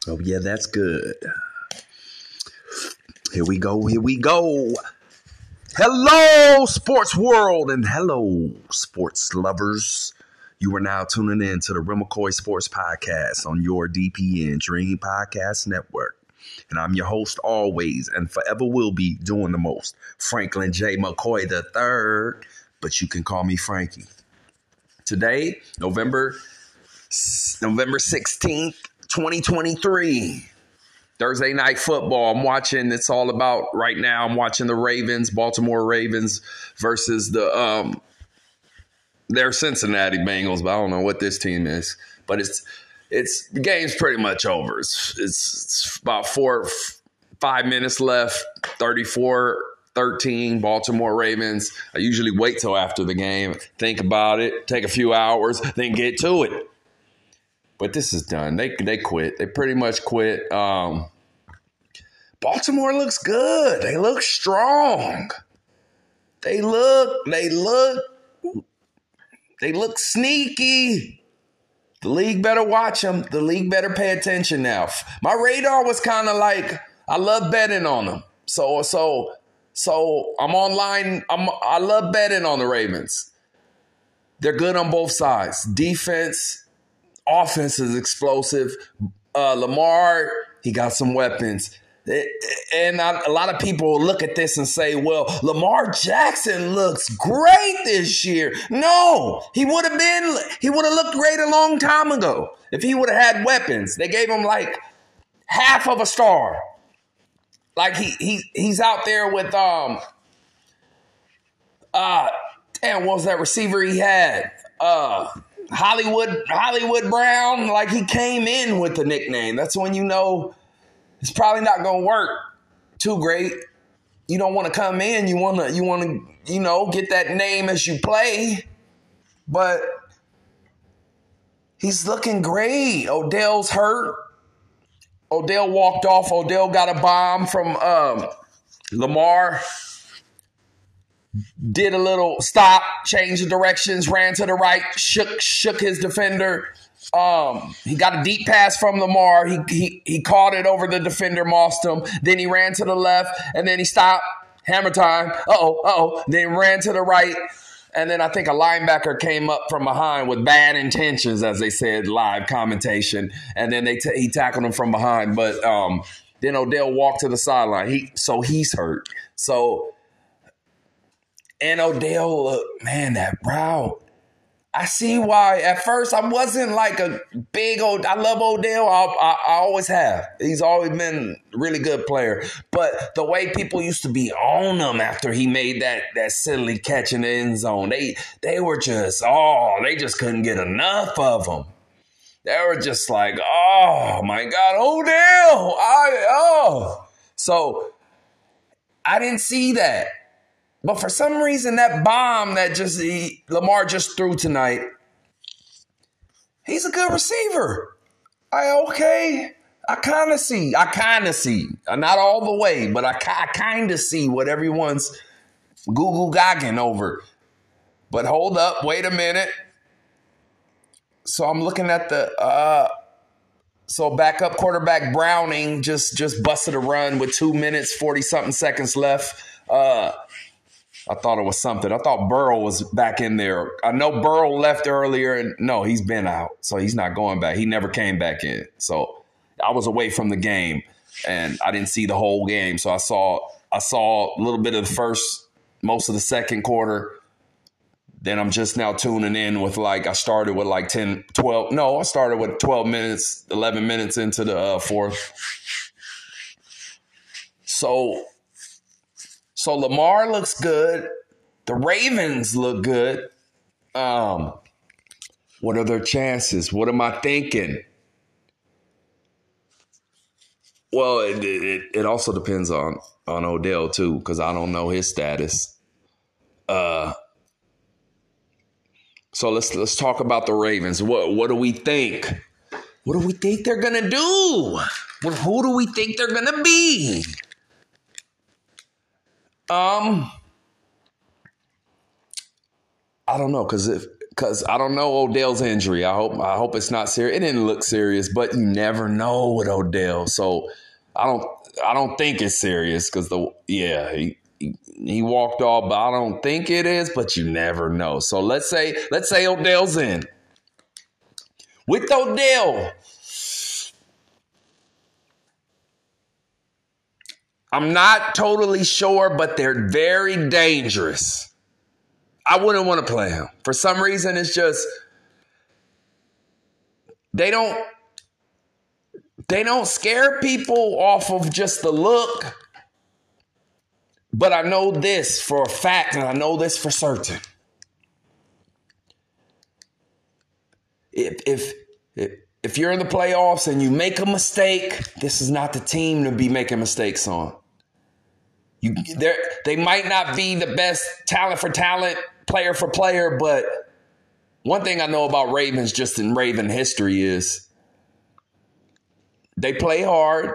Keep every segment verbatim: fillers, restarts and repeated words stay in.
Oh, yeah, that's good. Here we go. Here we go. Hello, sports world, and hello, sports lovers. You are now tuning in to the Real McCoy Sports Podcast on your D P N Dream Podcast Network. And I'm your host always and forever will be doing the most, Franklin J. McCoy the third, but you can call me Frankie. Today, November, November sixteenth, twenty twenty-three. Thursday night football. I'm watching. It's all about right now. I'm watching the Ravens, Baltimore Ravens versus the um, their Cincinnati Bengals. But I don't know what this team is. But it's it's the game's pretty much over. It's it's, it's about four, five minutes left. thirty-four thirteen Baltimore Ravens. I usually wait till after the game, think about it, take a few hours, then get to it. But this is done. They they quit. They pretty much quit. Um, Baltimore looks good. They look strong. They look, they look, they look sneaky. The league better watch them. The league better pay attention now. My radar was kind of like, I love betting on them. So, so, so I'm online. I'm, I love betting on the Ravens. They're good on both sides. Defense, offense is explosive. Uh, Lamar, he got some weapons. And I, a lot of people look at this and say, well, Lamar Jackson looks great this year. No, he would have been, he would have looked great a long time ago if he would have had weapons. They gave him like half of a star. Like he he he's out there with, um, uh, damn, what was that receiver he had? Uh, Hollywood, Hollywood Brown, like he came in with the nickname. That's when you know it's probably not going to work too great. You don't want to come in. You want to, you want to, you know, get that name as you play. But he's looking great. Odell's hurt. Odell walked off. Odell got a bomb from um, Lamar. Did a little stop, changed the directions, ran to the right, shook shook his defender. Um, he got a deep pass from Lamar. He he he caught it over the defender, mossed him. Then he ran to the left, and then he stopped. Hammer time. Uh-oh, uh-oh. Then ran to the right. And then I think a linebacker came up from behind with bad intentions, as they said, live commentation. And then they t- he tackled him from behind. But um, then Odell walked to the sideline. He So he's hurt. So... And Odell, look, man, that route. I see why. At first, I wasn't like a big old. I love Odell. I, I, I always have. He's always been a really good player. But the way people used to be on him after he made that that silly catch in the end zone, they they were just oh, they just couldn't get enough of him. They were just like, oh my God, Odell. I oh. So I didn't see that. But for some reason, that bomb that just he, Lamar just threw tonight, he's a good receiver. I okay. I kind of see. I kind of see. Not all the way, but I, I kind of see what everyone's goo-goo gagging over. But hold up. Wait a minute. So I'm looking at the uh, so backup quarterback Browning just, just busted a run with two minutes, forty-something seconds left. Uh I thought it was something. I thought Burrow was back in there. I know Burrow left earlier, and no, he's been out, so he's not going back. He never came back in. So I was away from the game, and I didn't see the whole game. So I saw I saw a little bit of the first, most of the second quarter. Then I'm just now tuning in with like I started with like ten, twelve. No, I started with twelve minutes, eleven minutes into the uh, fourth. So. So Lamar looks good. The Ravens look good. Um, what are their chances? What am I thinking? Well, it it, it also depends on, on Odell, too, because I don't know his status. Uh, so let's let's talk about the Ravens. What what do we think? What do we think they're gonna do? Well, who do we think they're gonna be? Um, I don't know, because if because I don't know Odell's injury. I hope I hope it's not serious. It didn't look serious, but you never know with Odell. So I don't I don't think it's serious because the yeah he, he he walked off, but I don't think it is. But you never know. So let's say let's say Odell's in. With Odell, I'm not totally sure, but they're very dangerous. I wouldn't want to play him. For some reason, it's just they don't they don't scare people off of just the look. But I know this for a fact, and I know this for certain. If if if, if you're in the playoffs and you make a mistake, this is not the team to be making mistakes on. You, they might not be the best talent for talent, player for player, but one thing I know about Ravens just in Raven history is they play hard.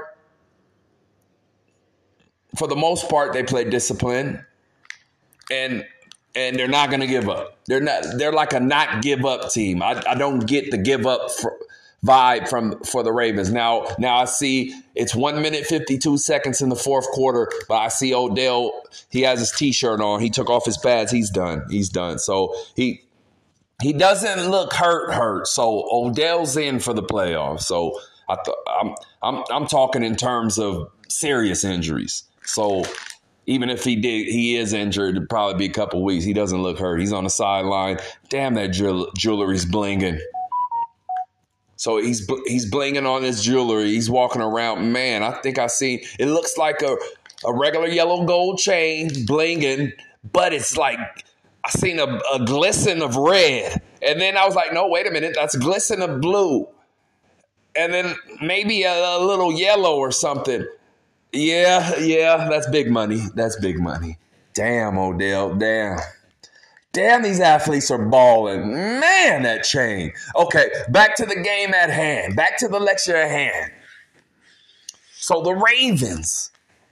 For the most part, they play disciplined, and and they're not going to give up. They're not. They're like a not give up team. I, I don't get the give up for, vibe from for the Ravens. Now, now I see it's one minute fifty-two seconds in the fourth quarter, but I see Odell. He has his T-shirt on. He took off his pads. He's done. He's done. So he he doesn't look hurt. Hurt. So Odell's in for the playoffs. So I th- I'm I'm I'm talking in terms of serious injuries. So even if he did, he is injured. It'd probably be a couple weeks. He doesn't look hurt. He's on the sideline. Damn, that jewel- jewelry's blinging. So he's he's blinging on his jewelry. He's walking around. Man, I think I see. It looks like a, a regular yellow gold chain blinging, but it's like I seen a, a glisten of red. And then I was like, no, wait a minute. That's glisten of blue. And then maybe a, a little yellow or something. Yeah, yeah, that's big money. That's big money. Damn, Odell, damn. Damn, these athletes are balling. Man, that chain. Okay, back to the game at hand. Back to the lecture at hand. So the Ravens.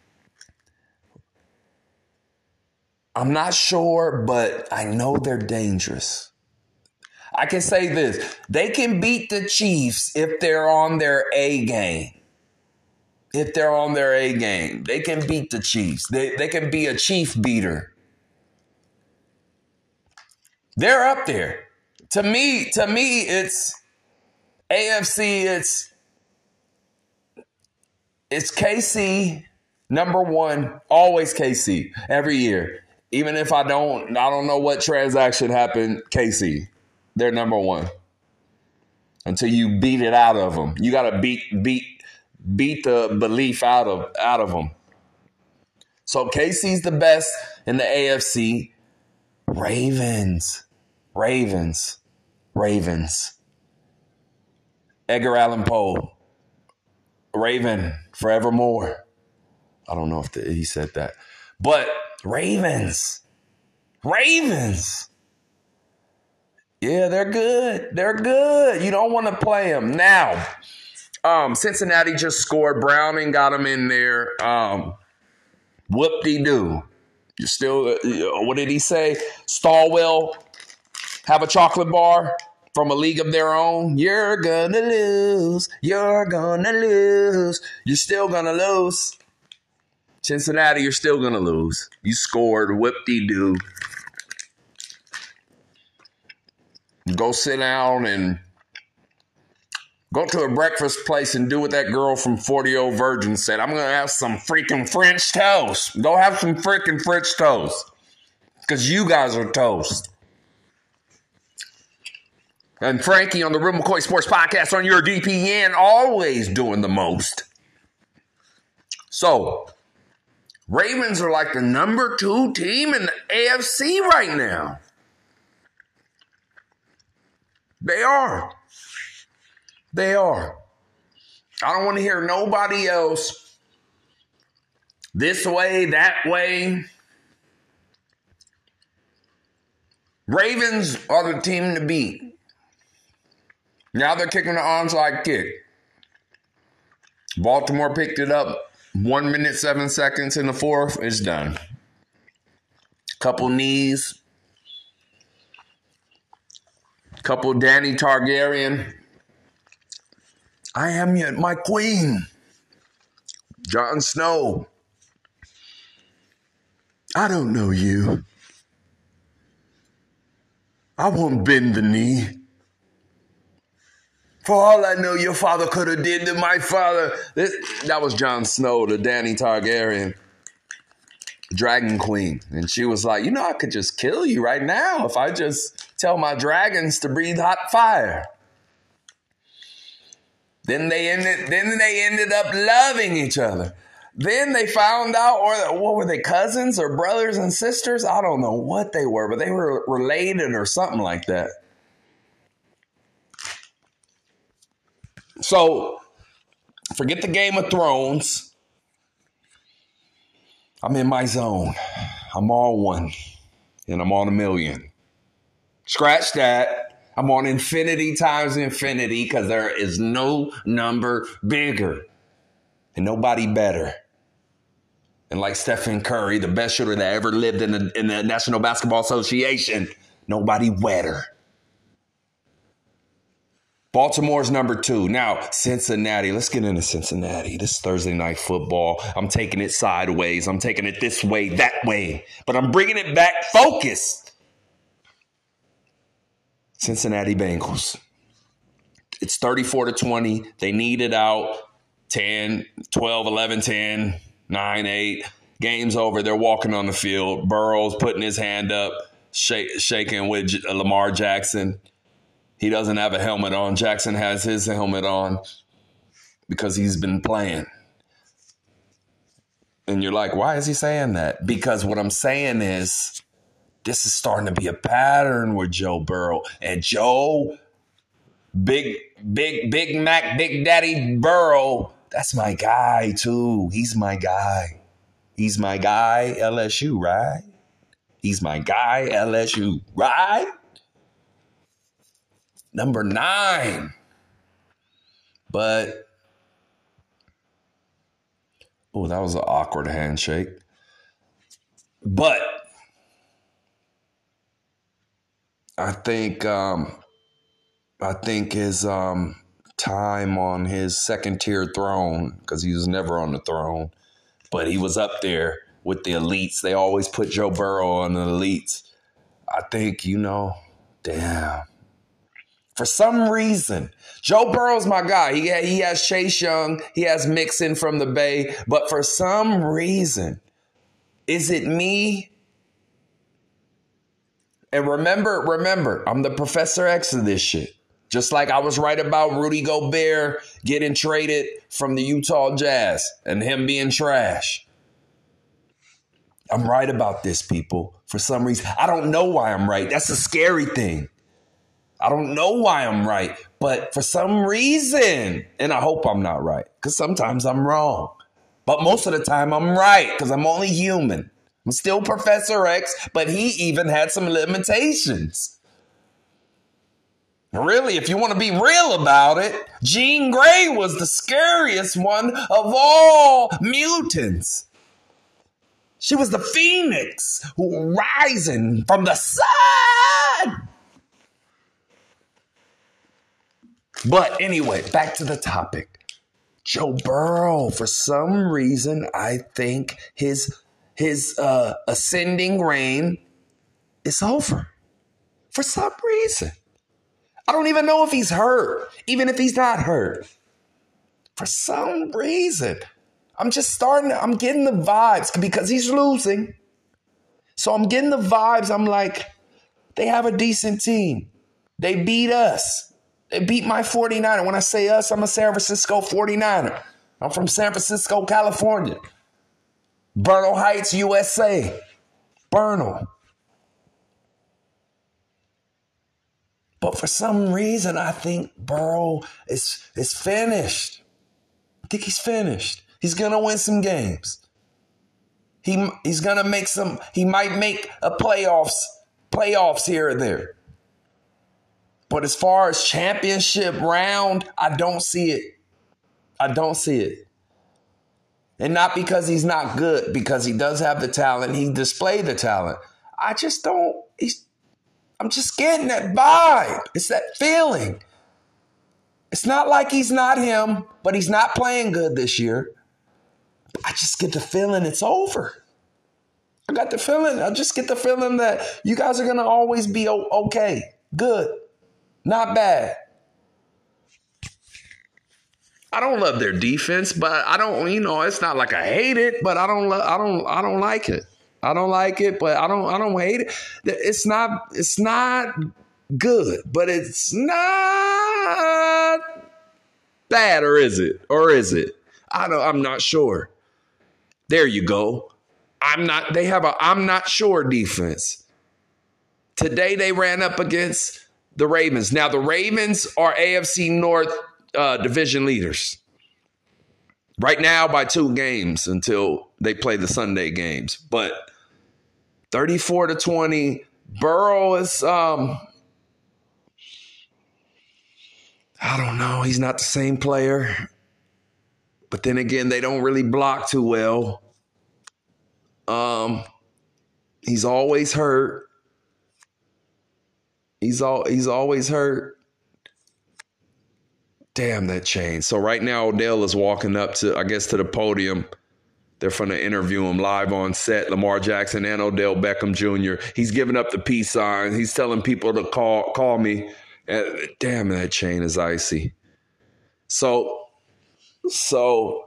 I'm not sure, but I know they're dangerous. I can say this. They can beat the Chiefs if they're on their A game. If they're on their A game. They can beat the Chiefs. They, they can be a Chief beater. They're up there. To me, to me, it's A F C, it's it's K C, number one, always K C, every year. Even if I don't, I don't know what transaction happened, K C, they're number one. Until you beat it out of them. You gotta beat beat beat the belief out of out of them. So K C's the best in the A F C. Ravens. Ravens. Ravens. Edgar Allan Poe. Raven forevermore. I don't know if the, he said that. But Ravens. Ravens. Yeah, they're good. They're good. You don't want to play them. Now, um, Cincinnati just scored. Browning got them in there. Um, whoop-de-doo. You still, uh, what did he say? Stallwell have a chocolate bar from a league of their own. You're gonna lose. You're gonna lose. You're still gonna lose. Cincinnati, you're still gonna lose. You scored. Whoop-de-doo. Go sit down and go to a breakfast place and do what that girl from forty-year-old Virgin said. I'm going to have some freaking French toast. Go have some freaking French toast. Because you guys are toast. And Frankie on the Real McCoy Sports Podcast on your D P N, always doing the most. So, Ravens are like the number two team in the A F C right now. They are. They are. I don't want to hear nobody else this way, that way. Ravens are the team to beat. Now they're kicking the onside kick. Baltimore picked it up. One minute, seven seconds in the fourth. It's done. Couple knees. Couple Dany Targaryen. I am yet my queen. Jon Snow. I don't know you. I won't bend the knee. For all I know, your father could have did to my father. This, that was Jon Snow, the Dany Targaryen, Dragon Queen. And she was like, you know, I could just kill you right now if I just tell my dragons to breathe hot fire. Then they ended, then they ended up loving each other. Then they found out, or what were they, cousins or brothers and sisters? I don't know what they were, but they were related or something like that. So, forget the Game of Thrones. I'm in my zone. I'm on one, and I'm on a million. Scratch that. I'm on infinity times infinity because there is no number bigger and nobody better. And like Stephen Curry, the best shooter that ever lived in the, in the National Basketball Association, nobody wetter. Baltimore's number two. Now, Cincinnati. Let's get into Cincinnati. This is Thursday Night Football. I'm taking it sideways. I'm taking it this way, that way. But I'm bringing it back focused. Cincinnati Bengals. It's thirty-four to twenty. They need it out. ten, twelve, eleven, ten, nine, eight. Game's over. They're walking on the field. Burrow's putting his hand up, shake, shaking with Lamar Jackson. He doesn't have a helmet on. Jackson has his helmet on because he's been playing. And you're like, why is he saying that? Because what I'm saying is, this is starting to be a pattern with Joe Burrow. And Joe, big, big, Big Mac, Big Daddy Burrow, that's my guy too. He's my guy. He's my guy, L S U, right? He's my guy, L S U, right? Number nine. But, oh, that was an awkward handshake. But I think um, I think his um, time on his second tier throne, because he was never on the throne, but he was up there with the elites. They always put Joe Burrow on the elites. I think, you know, damn. For some reason, Joe Burrow's my guy. He, he has Chase Young. He has Mixon from the Bay. But for some reason, is it me? And remember, remember, I'm the Professor X of this shit. Just like I was right about Rudy Gobert getting traded from the Utah Jazz and him being trash. I'm right about this, people. For some reason, I don't know why I'm right. That's a scary thing. I don't know why I'm right, but for some reason, and I hope I'm not right, because sometimes I'm wrong. But most of the time I'm right, because I'm only human. I'm still Professor X, but he even had some limitations. Really, if you want to be real about it, Jean Grey was the scariest one of all mutants. She was the phoenix who rising from the sun. But anyway, back to the topic. Joe Burrow, for some reason, I think his his uh, ascending reign is over. For some reason. I don't even know if he's hurt, even if he's not hurt. For some reason. I'm just starting to, I'm getting the vibes because he's losing. So I'm getting the vibes. I'm like, they have a decent team. They beat us. They beat my forty-niner. When I say us, I'm a San Francisco forty-niner. I'm from San Francisco, California. Bernal Heights, U S A. Bernal. But for some reason, I think Burrow is, is finished. I think he's finished. He's going to win some games. He He's going to make some, he might make a playoffs, playoffs here or there. But as far as championship round, I don't see it. I don't see it. And not because he's not good, because he does have the talent. He displayed the talent. I just don't, he's, I'm just getting that vibe. It's that feeling. It's not like he's not him, but he's not playing good this year. I just get the feeling it's over. I got the feeling, I just get the feeling that you guys are going to always be okay, good, not bad. I don't love their defense, but I don't, you know, it's not like I hate it, but I don't, lo- I don't, I don't like it. I don't like it, but I don't, I don't hate it. It's not, it's not good, but it's not bad, or is it? Or is it? I don't, I'm not sure. There you go. I'm not, they have a I'm not sure defense. Today they ran up against the Ravens. Now the Ravens are A F C North uh, division leaders. Right now by two games until they play the Sunday games. But thirty-four to twenty, Burrow is, um, I don't know. He's not the same player. But then again, they don't really block too well. Um, he's always hurt. He's all he's always hurt. Damn, that changed. So right now, Odell is walking up to, I guess, to the podium. They're going to interview him live on set, Lamar Jackson and Odell Beckham Junior He's giving up the peace sign. He's telling people to call call me. And damn, that chain is icy. So, so,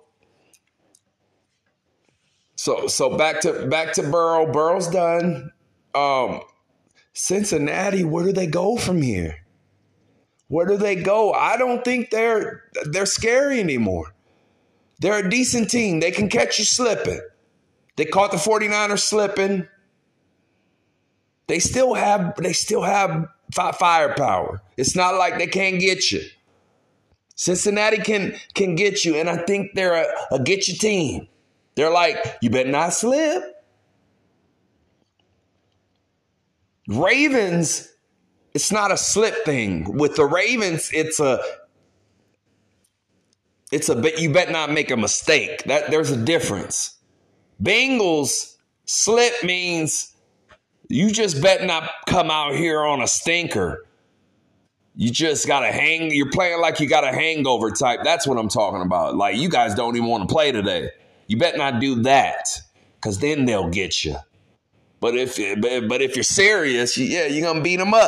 so, so back to back to Burrow. Burrow's done. Um, Cincinnati, where do they go from here? Where do they go? I don't think they're they're scary anymore. They're a decent team. They can catch you slipping. They caught the 49ers slipping. They still have they still have firepower. It's not like they can't get you. Cincinnati can can get you, and I think they're a, a get you team. They're like, you better not slip. Ravens, it's not a slip thing. With the Ravens, it's a it's a bit, you better not make a mistake. That there's a difference. Bengals, slip means you just better not come out here on a stinker. You just got to hang. You're playing like you got a hangover type. That's what I'm talking about. Like, you guys don't even want to play today. You better not do that, because then they'll get you. But if but if you're serious, yeah, you're going to beat them up.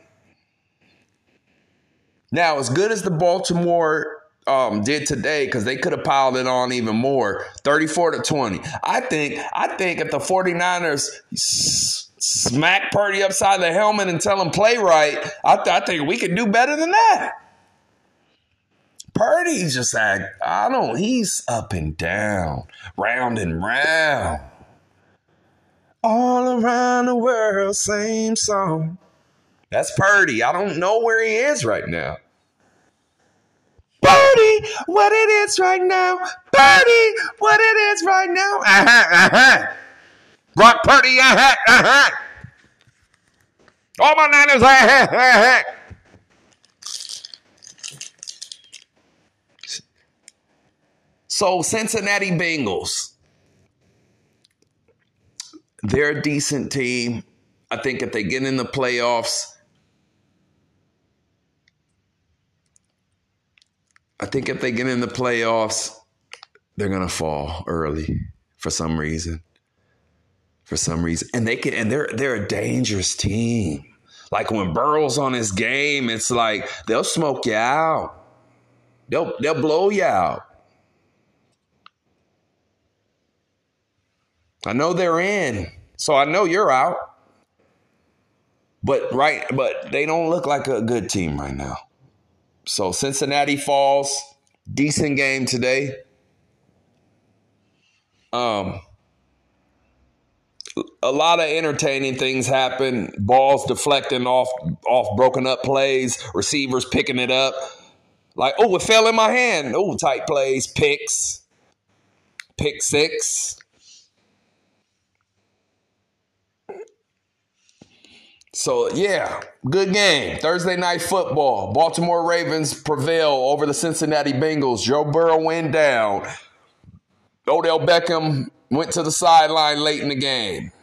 Now, as good as the Baltimore um, did today, because they could have piled it on even more, thirty-four to twenty. I think I think if the 49ers s- smack Purdy upside the helmet and tell him play right, I, th- I think we could do better than that. Purdy's just like, I don't, he's up and down, round and round. All around the world, same song. That's Purdy. I don't know where he is right now. Purdy, what it is right now. Purdy, what it is right now. Uh-huh, uh-huh. Brock Purdy, uh-huh, uh-huh. All my Niners, uh-huh, uh-huh. So, Cincinnati Bengals. They're a decent team. I think if they get in the playoffs, I think if they get in the playoffs, they're gonna fall early for some reason. For some reason, and they can, and they're they're a dangerous team. Like when Burrow's on his game, it's like they'll smoke you out. They'll they'll blow you out. I know they're in, so I know you're out. But right, but they don't look like a good team right now. So Cincinnati falls. Decent game today. Um, a lot of entertaining things happen. Balls deflecting off off broken up plays. Receivers picking it up. Like, oh, it fell in my hand. Oh, tight plays. Picks. Pick six. So, yeah, good game. Thursday night football. Baltimore Ravens prevail over the Cincinnati Bengals. Joe Burrow went down. Odell Beckham went to the sideline late in the game.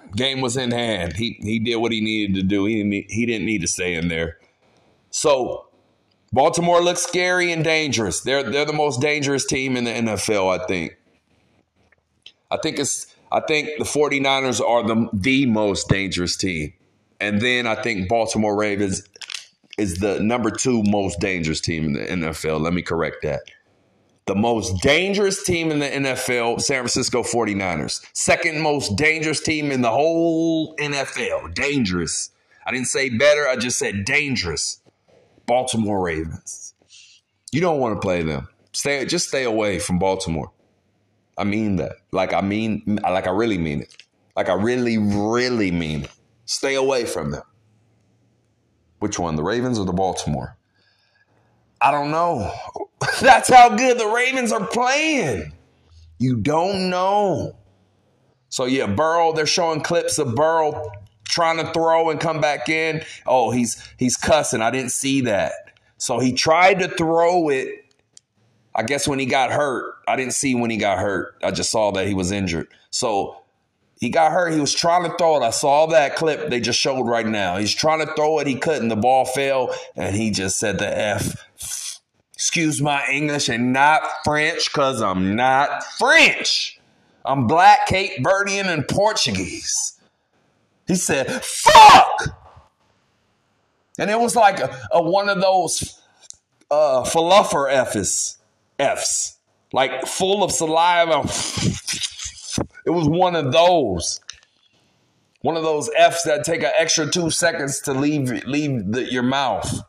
Game was in hand. He he did what he needed to do. He didn't need, he didn't need to stay in there. So Baltimore looks scary and dangerous. They're they're the most dangerous team in the N F L, I think. I think it's I think the 49ers are the the most dangerous team. And then I think Baltimore Ravens is the number two most dangerous team in the N F L. Let me correct that. The most dangerous team in the N F L, San Francisco 49ers. Second most dangerous team in the whole N F L. Dangerous. I didn't say better. I just said dangerous. Baltimore Ravens. You don't want to play them. Stay, just stay away from Baltimore. I mean that. Like I mean, like I really mean it. Like I really, really mean it. Stay away from them. Which one, the Ravens or the Baltimore? I don't know. That's how good the Ravens are playing. You don't know. So, yeah, Burrow, they're showing clips of Burrow trying to throw and come back in. Oh, he's he's cussing. I didn't see that. So he tried to throw it, I guess, when he got hurt. I didn't see when he got hurt. I just saw that he was injured. So he got hurt. He was trying to throw it. I saw that clip they just showed right now. He's trying to throw it. He couldn't. The ball fell, and he just said the F. Excuse my English and not French, because I'm not French. I'm Black, Cape Verdean, and Portuguese. He said, fuck! And it was like a, a one of those uh, falafel F's, F's, like full of saliva. It was one of those. One of those F's that take an extra two seconds to leave, leave the, your mouth.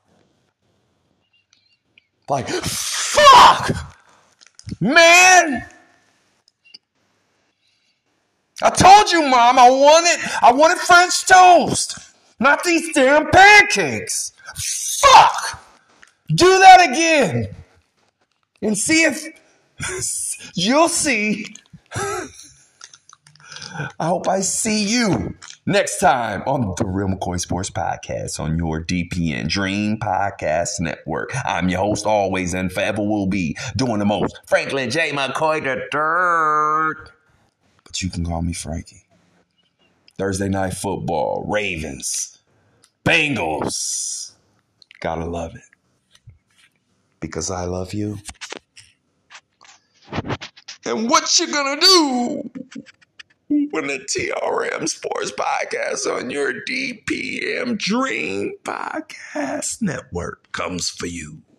Like, fuck! Man! I told you, Mom, I wanted, I wanted French toast, not these damn pancakes. Fuck! Do that again. And see if, you'll see. I hope I see you next time on the Real McCoy Sports Podcast on your D P N Dream Podcast Network. I'm your host always and forever will be, doing the most, Franklin J. McCoy the third. But you can call me Frankie. Thursday Night Football, Ravens, Bengals. Gotta love it. Because I love you. And what you gonna do when the T R M Sports Podcast on your D P M Dream Podcast Network comes for you?